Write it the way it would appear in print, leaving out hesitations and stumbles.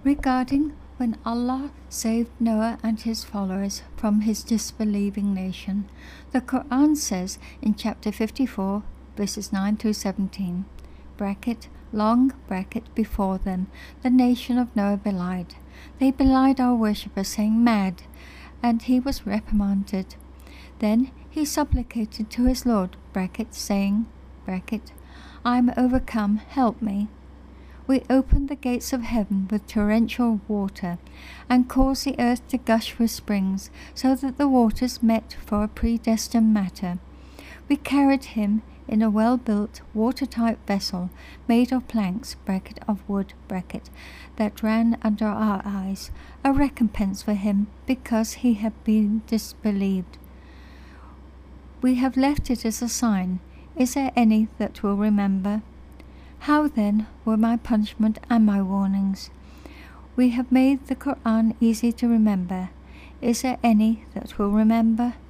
Regarding when Allah saved Noah and his followers from his disbelieving nation, the Quran says in chapter 54, verses 9 through 17, long before them, the nation of Noah belied. They belied our worshipper, saying, "Mad," and he was reprimanded. Then he supplicated to his Lord, saying, "I am overcome, help me." We opened the gates of heaven with torrential water, and caused the earth to gush with springs, so that the waters met for a predestined matter. We carried him in a well-built, watertight vessel, made of planks, of wood, that ran under our eyes, a recompense for him, because he had been disbelieved. We have left it as a sign. Is there any that will remember? How then were my punishment and my warnings? We have made the Quran easy to remember. Is there any that will remember?